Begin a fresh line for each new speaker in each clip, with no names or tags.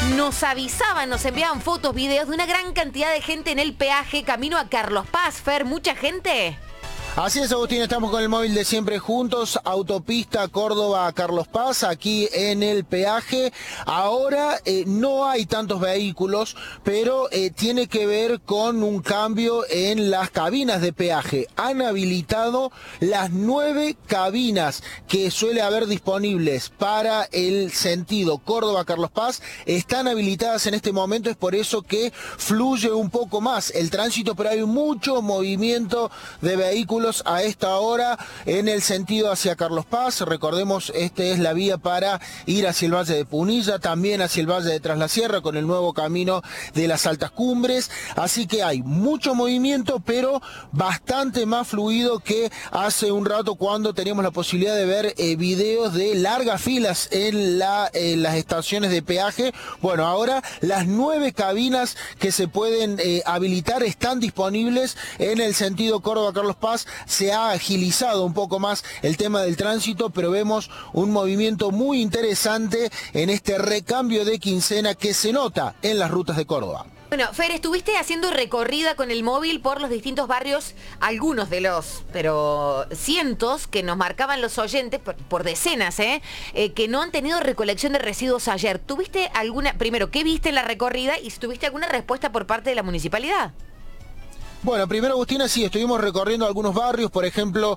Nos avisaban, nos enviaban fotos, videos de una gran cantidad de gente en el peaje camino a Carlos Paz. Fer, ¿mucha gente?
Así es, Agustín, estamos con el móvil de Siempre Juntos, autopista Córdoba a Carlos Paz, aquí en el peaje. Ahora no hay tantos vehículos, pero tiene que ver con un cambio en las cabinas de peaje. Han habilitado las 9 cabinas que suele haber disponibles para el sentido Córdoba-Carlos Paz. Están habilitadas en este momento, es por eso que fluye un poco más el tránsito, pero hay mucho movimiento de vehículos a esta hora en el sentido hacia Carlos Paz. Recordemos, esta es la vía para ir hacia el Valle de Punilla, también hacia el Valle de Tras la Sierra con el nuevo camino de las Altas Cumbres. Así que hay mucho movimiento, pero bastante más fluido que hace un rato cuando teníamos la posibilidad de ver videos de largas filas en las estaciones de peaje. Bueno, ahora las 9 cabinas que se pueden habilitar están disponibles en el sentido Córdoba-Carlos Paz. Se ha agilizado un poco más el tema del tránsito, pero vemos un movimiento muy interesante en este recambio de quincena que se nota en las rutas de Córdoba.
Bueno, Fer, estuviste haciendo recorrida con el móvil por los distintos barrios, algunos de pero cientos que nos marcaban los oyentes, por decenas, que no han tenido recolección de residuos ayer. ¿Tuviste alguna, primero, qué viste en la recorrida y si tuviste alguna respuesta por parte de la municipalidad?
Bueno, primero, Agustina, sí, estuvimos recorriendo algunos barrios, por ejemplo,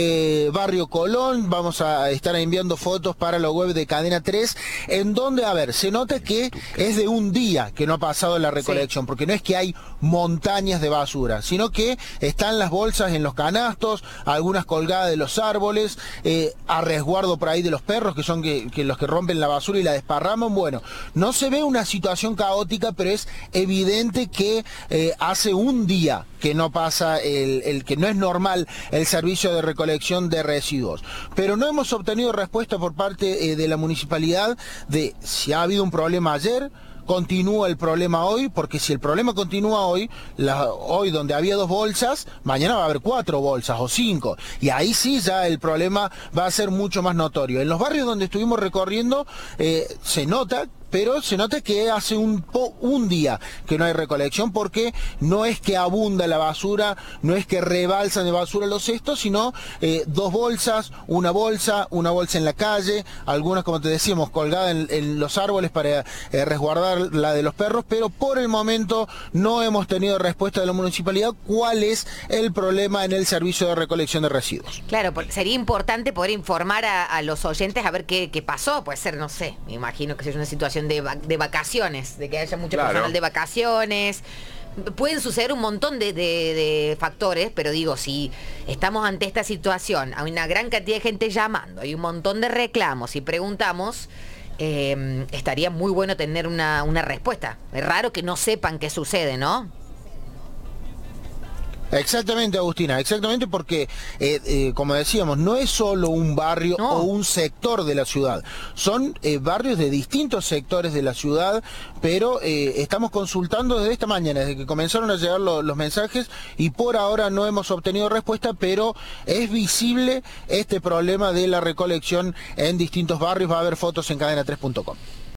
Barrio Colón. Vamos a estar enviando fotos para la web de Cadena 3, en donde, a ver, se nota que es de un día que no ha pasado la recolección, sí, porque no es que hay montañas de basura, sino que están las bolsas en los canastos, algunas colgadas de los árboles, a resguardo por ahí de los perros, que son los que rompen la basura y la desparraman. Bueno, no se ve una situación caótica, pero es evidente que hace un día que no pasa, que no es normal el servicio de recolección de residuos. Pero no hemos obtenido respuesta por parte de la municipalidad de si ha habido un problema ayer, continúa el problema hoy, porque si el problema continúa hoy, hoy donde había 2 bolsas, mañana va a haber 4 bolsas o 5, y ahí sí ya el problema va a ser mucho más notorio. En los barrios donde estuvimos recorriendo se nota, pero se nota que hace un día que no hay recolección, porque no es que abunda la basura, no es que rebalsan de basura los cestos, sino 2 bolsas, una bolsa en la calle, algunas, como te decíamos, colgadas en los árboles para resguardar la de los perros, pero por el momento no hemos tenido respuesta de la municipalidad cuál es el problema en el servicio de recolección de residuos.
Claro, sería importante poder informar a los oyentes a ver qué pasó. Puede ser, no sé, me imagino que es una situación de vacaciones, de que haya mucho personal de vacaciones. Pueden suceder un montón de factores, pero digo, si estamos ante esta situación, hay una gran cantidad de gente llamando, hay un montón de reclamos y preguntamos, estaría muy bueno tener una respuesta. Es raro que no sepan qué sucede, ¿no?
Exactamente, Agustina, exactamente, porque como decíamos, no es solo un barrio o un sector de la ciudad, son barrios de distintos sectores de la ciudad, pero estamos consultando desde esta mañana, desde que comenzaron a llegar los mensajes, y por ahora no hemos obtenido respuesta, pero es visible este problema de la recolección en distintos barrios. Va a haber fotos en cadena3.com.